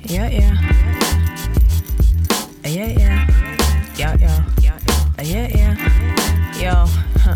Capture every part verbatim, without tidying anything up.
Yeah, yeah. Yeah, yeah. Yo, yo. Yeah, yeah. Yo. Huh.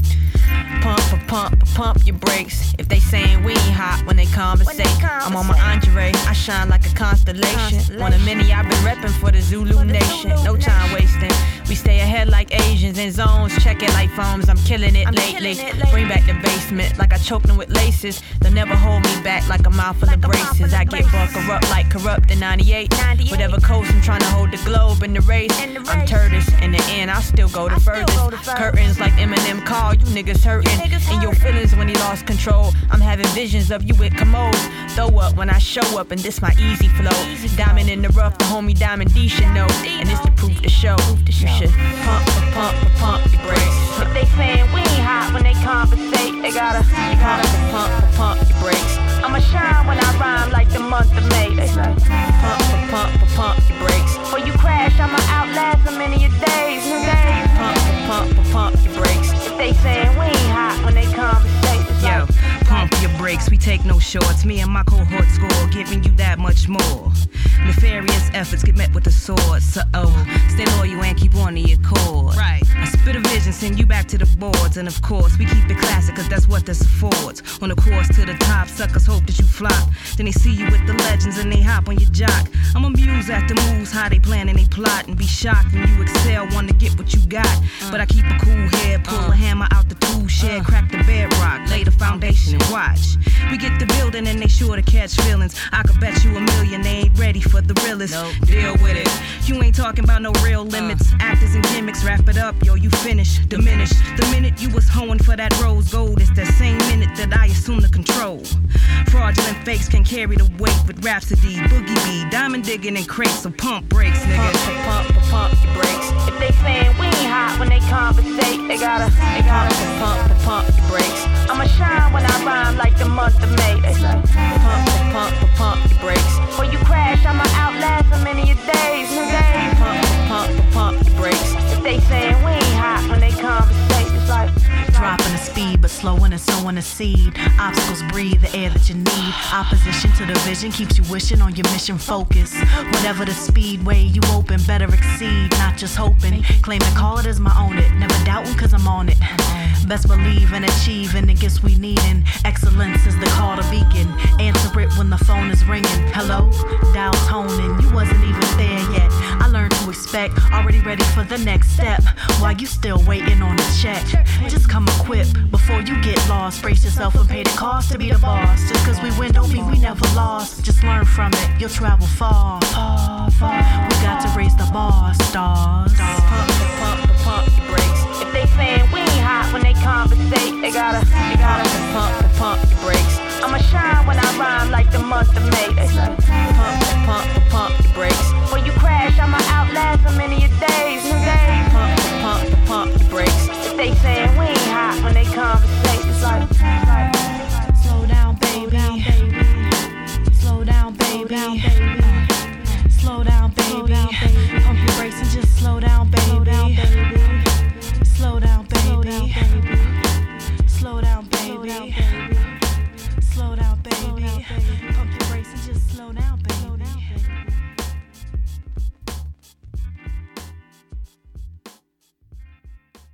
Pump, pump, pump your brakes. If they saying we ain't hot when they conversate, I'm on my Andre, I shine like a constellation. One of many I've been reppin' for the Zulu Nation. No time wasting. We stay ahead like Asians in zones. Check it like phones. I'm killing it lately. Bring back the basement like I choked them with laces. They'll never hold me back like a mouth full of braces. I get buck corrupt like corrupt in ninety-eight. Whatever coast I'm trying to hold the globe in the race. I'm Turtis. In the end, I'll still go the furthest. Curtains like Eminem call you niggas hurting. And your feelings when he lost control. I'm having visions of you with commodes. Throw up when I show up and this my easy flow. Diamond in the rough, the homie Diamond D should know. And it's the proof to show. You should pump, pump, pump your brakes. If they saying we ain't hot when they conversate, they gotta, they gotta pump, pump your brakes. I'ma shine when I rhyme like the month of May. They say pump, pump, pump your brakes. Before you crash, I'ma outlast so many of your days, days. Pump, pump, pump your brakes. If they saying we ain't hot when they conversate, it's yo, like, pump your brakes, we take no shorts. Me and my cohort score, giving you that much more. Nefarious efforts get met with the sword. So oh, stay loyal and keep on to your cord. Right. I spit a vision, send you back to the boards. And of course, we keep it classic, cause that's what this affords. On the course to the top, suckers hope that you flop. Then they see you with the legends and they hop on your jock. I'm amused at the moves, how they plan and they plot. And be shocked when you excel, want to get what you got. Uh, but I keep a cool head, pull uh, a hammer out the tool shed, uh, crack the bedrock, lay the foundation and watch. We get the building and they sure to catch feelings. I could bet you a million they ain't ready for the realest. Nope. Deal with it. You ain't talking about no real limits. Uh. Actors and gimmicks, wrap it up, yo, you finish, diminish. The minute you was hoeing for that rose gold, it's that same minute that I assume the control. Fraudulent fakes can carry the weight with Rhapsody, Boogie B, diamond digging and crates, so pump brakes, nigga. Pump, pump, pump your brakes. If they saying we ain't hot when they conversate, they gotta, they gotta pump, pump, pump your brakes. I'ma shine when I rhyme like the month of May. They say pump, pump, pump your brakes. Before you crash, I'ma outlast so many of your days, days. Pump, pump, pump your brakes. If they saying we ain't hot when they conversate, it's like dropping the speed, but slowing and sowing a seed. Obstacles breathe the air that you need. Opposition to the vision keeps you wishing on your mission focus. Whatever the speedway you open, better exceed, not just hoping. Claim and call it as my own it. Never doubting cause I'm on it. Best believe in achieving the gifts we need, and excellence is the call to beacon. Answer it when the phone is ringing. Hello, dial toning, you wasn't even there yet. I learned to expect, already ready for the next step. While you still waiting on a check, just come equipped before you get lost. Brace yourself and pay the cost to be the boss. Just cause we win don't mean we never lost. Just learn from it, you'll travel far, far, far. We got to raise the bar, stars. Pump, pump, pump your brakes. If they saying we ain't hot when they conversate, they gotta, they gotta pump, pump your brakes. I'ma shine when I rhyme like the month of May. They say pump, pump, pump your brakes. Before you crash, I'ma outlast so many of your days, days. Pump, pump, pump your brakes. If they saying we ain't hot when they come